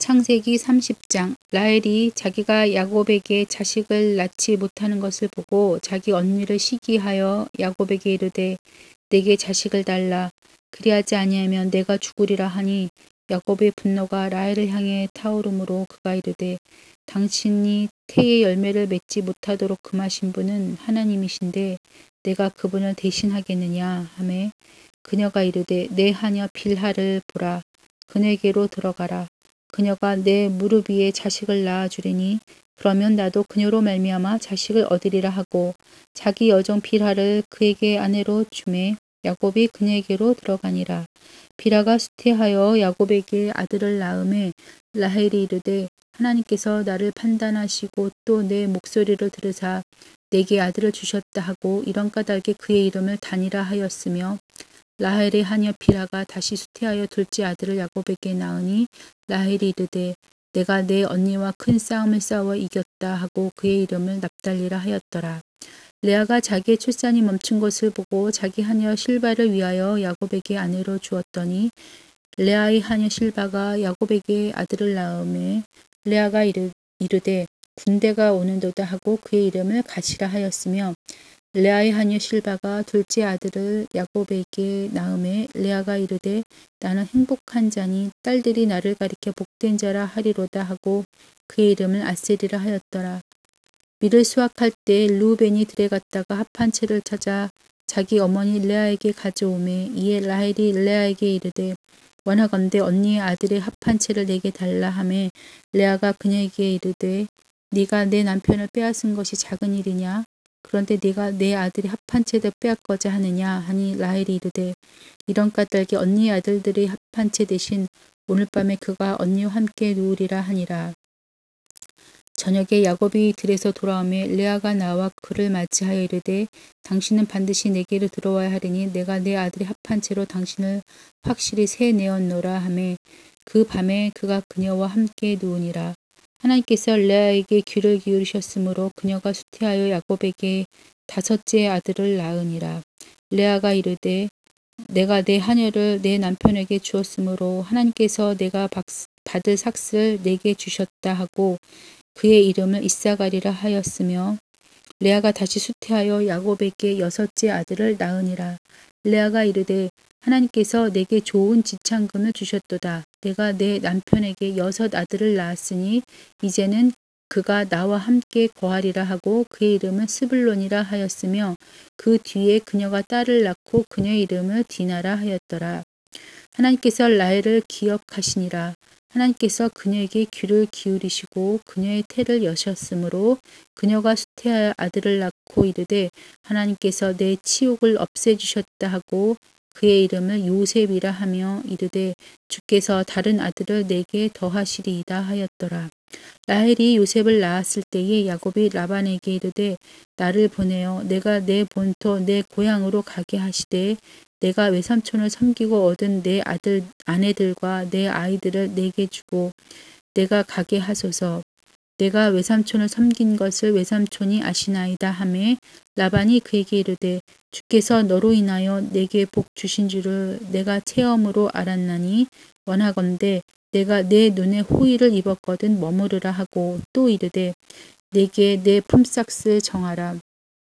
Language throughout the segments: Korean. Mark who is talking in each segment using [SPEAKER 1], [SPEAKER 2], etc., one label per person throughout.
[SPEAKER 1] 창세기 30장. 라헬이 자기가 야곱에게 자식을 낳지 못하는 것을 보고 자기 언니를 시기하여 야곱에게 이르되 내게 자식을 달라. 그리하지 아니하면 내가 죽으리라 하니 야곱의 분노가 라헬을 향해 타오르므로 그가 이르되 당신이 태의 열매를 맺지 못하도록 금하신 분은 하나님이신데 내가 그분을 대신하겠느냐 하매 그녀가 이르되 내 하녀 빌하를 보라. 그녀에게로 들어가라. 그녀가 내 무릎 위에 자식을 낳아주리니 그러면 나도 그녀로 말미암아 자식을 얻으리라 하고 자기 여종 빌하를 그에게 아내로 주매 야곱이 그녀에게로 들어가니라. 빌하가 수태하여 야곱에게 아들을 낳음에 라헬이 이르되 하나님께서 나를 판단하시고 또 내 목소리를 들으사 내게 아들을 주셨다 하고 이런 까닭에 그의 이름을 단이라 하였으며 라헬의 하녀 빌하가 다시 수태하여 둘째 아들을 야곱에게 낳으니 라헬이 이르되 내가 내 언니와 큰 싸움을 싸워 이겼다 하고 그의 이름을 납달리라 하였더라. 레아가 자기의 출산이 멈춘 것을 보고 자기 하녀 실바를 위하여 야곱에게 아내로 주었더니 레아의 하녀 실바가 야곱에게 아들을 낳음에 레아가 이르되 군대가 오는도다 하고 그의 이름을 가시라 하였으며 레아의 하녀 실바가 둘째 아들을 야곱에게 낳음에 레아가 이르되 나는 행복한 자니 딸들이 나를 가리켜 복된 자라 하리로다 하고 그의 이름을 아셀이라 하였더라. 밀을 수확할 때 르우벤이 들에 갔다가 합한 채를 찾아 자기 어머니 레아에게 가져오매 이에 라헬이 레아에게 이르되 원하건대 언니의 아들의 합한 채를 내게 달라 하매 레아가 그녀에게 이르되 네가 내 남편을 빼앗은 것이 작은 일이냐? 그런데 네가 내 아들의 합한 채를 빼앗고자 하느냐 하니 라헬이 이르되 이런 까닭에 언니의 아들들의 합한 채 대신 오늘 밤에 그가 언니와 함께 누우리라 하니라. 저녁에 야곱이 들에서 돌아오매 레아가 나와 그를 맞이하여 이르되 당신은 반드시 내게로 들어와야 하리니 내가 내 아들의 합한 채로 당신을 확실히 세내었노라 하매 그 밤에 그가 그녀와 함께 누우니라. 하나님께서 레아에게 귀를 기울이셨으므로 그녀가 수태하여 야곱에게 다섯째 아들을 낳으니라. 레아가 이르되 내가 내 하녀를 내 남편에게 주었으므로 하나님께서 내가 받을 삭슬 내게 주셨다 하고 그의 이름을 이사가리라 하였으며 레아가 다시 수태하여 야곱에게 여섯째 아들을 낳으니라. 레아가 이르되 하나님께서 내게 좋은 지창금을 주셨도다. 내가 내 남편에게 여섯 아들을 낳았으니 이제는 그가 나와 함께 거하리라 하고 그의 이름을 스불론이라 하였으며 그 뒤에 그녀가 딸을 낳고 그녀의 이름을 디나라 하였더라. 하나님께서 라헬을 기억하시니라. 하나님께서 그녀에게 귀를 기울이시고 그녀의 태를 여셨으므로 그녀가 수태하여 아들을 낳고 이르되 하나님께서 내 치욕을 없애주셨다 하고 그의 이름을 요셉이라 하며 이르되 주께서 다른 아들을 내게 더하시리이다 하였더라. 라헬이 요셉을 낳았을 때에 야곱이 라반에게 이르되 나를 보내어 내가 내 본토 내 고향으로 가게 하시되 내가 외삼촌을 섬기고 얻은 내 아내들과 내 아이들을 내게 주고 내가 가게 하소서. 내가 외삼촌을 섬긴 것을 외삼촌이 아시나이다 하매 라반이 그에게 이르되 주께서 너로 인하여 내게 복 주신 줄을 내가 체험으로 알았나니 원하건대 내가 내 눈에 호의를 입었거든 머무르라 하고 또 이르되 내게 내 품삯을 정하라.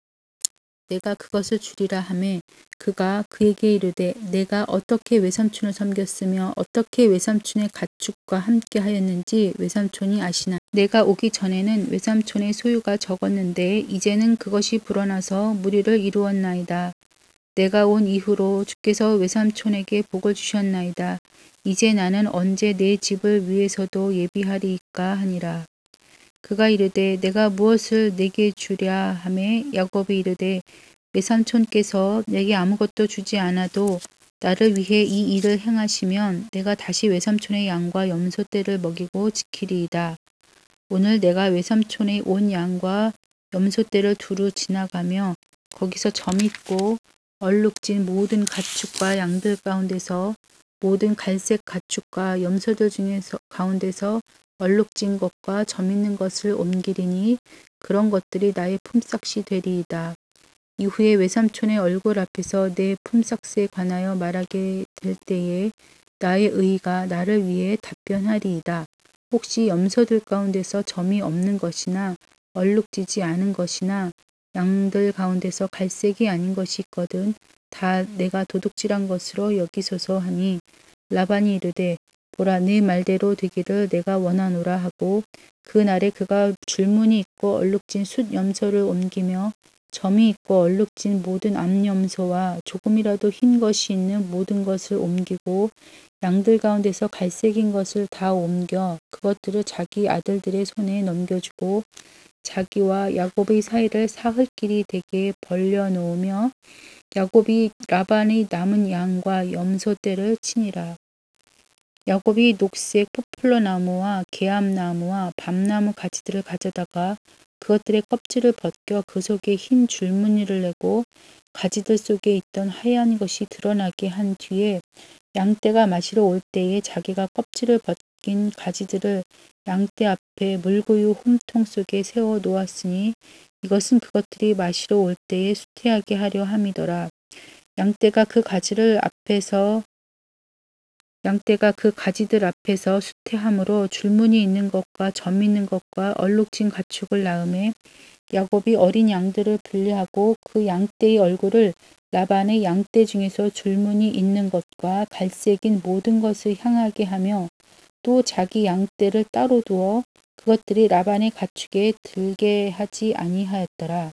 [SPEAKER 1] 내가 그것을 주리라 하매 그가 그에게 이르되 내가 어떻게 외삼촌을 섬겼으며 어떻게 외삼촌의 가축과 함께 하였는지 외삼촌이 아시나. 내가 오기 전에는 외삼촌의 소유가 적었는데 이제는 그것이 불어나서 무리를 이루었나이다. 내가 온 이후로 주께서 외삼촌에게 복을 주셨나이다. 이제 나는 언제 내 집을 위해서도 예비하리이까 하니라. 그가 이르되 내가 무엇을 내게 주랴 하매 야곱이 이르되 외삼촌께서 내게 아무것도 주지 않아도 나를 위해 이 일을 행하시면 내가 다시 외삼촌의 양과 염소떼를 먹이고 지키리이다. 오늘 내가 외삼촌의 온 양과 염소떼를 두루 지나가며 거기서 점있고 얼룩진 모든 가축과 양들 가운데서 모든 갈색 가축과 염소들 중에서 가운데서 얼룩진 것과 점있는 것을 옮기리니 그런 것들이 나의 품삯이 되리이다. 이후에 외삼촌의 얼굴 앞에서 내 품삯에 관하여 말하게 될 때에 나의 의가 나를 위해 답변하리이다. 혹시 염소들 가운데서 점이 없는 것이나 얼룩지지 않은 것이나 양들 가운데서 갈색이 아닌 것이 있거든 다 내가 도둑질한 것으로 여기소서 하니 라반이 이르되 보라 네 말대로 되기를 내가 원하노라 하고 그 날에 그가 줄무늬 있고 얼룩진 숫 염소를 옮기며 점이 있고 얼룩진 모든 암염소와 조금이라도 흰 것이 있는 모든 것을 옮기고 양들 가운데서 갈색인 것을 다 옮겨 그것들을 자기 아들들의 손에 넘겨주고 자기와 야곱의 사이를 사흘길이 되게 벌려놓으며 야곱이 라반의 남은 양과 염소떼를 치니라. 야곱이 녹색 포플러 나무와 개암나무와 밤나무 가지들을 가져다가 그것들의 껍질을 벗겨 그 속에 흰 줄무늬를 내고 가지들 속에 있던 하얀 것이 드러나게 한 뒤에 양떼가 마시러 올 때에 자기가 껍질을 벗긴 가지들을 양떼 앞에 물구유 홈통 속에 세워 놓았으니 이것은 그것들이 마시러 올 때에 수태하게 하려 함이더라. 양떼가 그 가지들 앞에서 수태함으로 줄무늬 있는 것과 점 있는 것과 얼룩진 가축을 낳음에 야곱이 어린 양들을 분리하고 그 양떼의 얼굴을 라반의 양떼 중에서 줄무늬 있는 것과 갈색인 모든 것을 향하게 하며 또 자기 양떼를 따로 두어 그것들이 라반의 가축에 들게 하지 아니하였더라.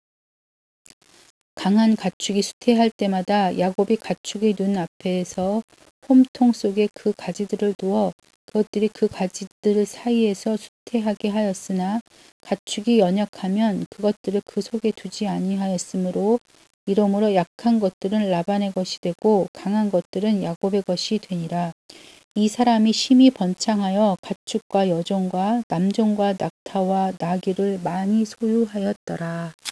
[SPEAKER 1] 강한 가축이 수태할 때마다 야곱이 가축의 눈 앞에서 홈통 속에 그 가지들을 두어 그것들이 그 가지들 사이에서 수태하게 하였으나 가축이 연약하면 그것들을 그 속에 두지 아니하였으므로 이러므로 약한 것들은 라반의 것이 되고 강한 것들은 야곱의 것이 되니라. 이 사람이 심히 번창하여 가축과 여종과 남종과 낙타와 나귀를 많이 소유하였더라.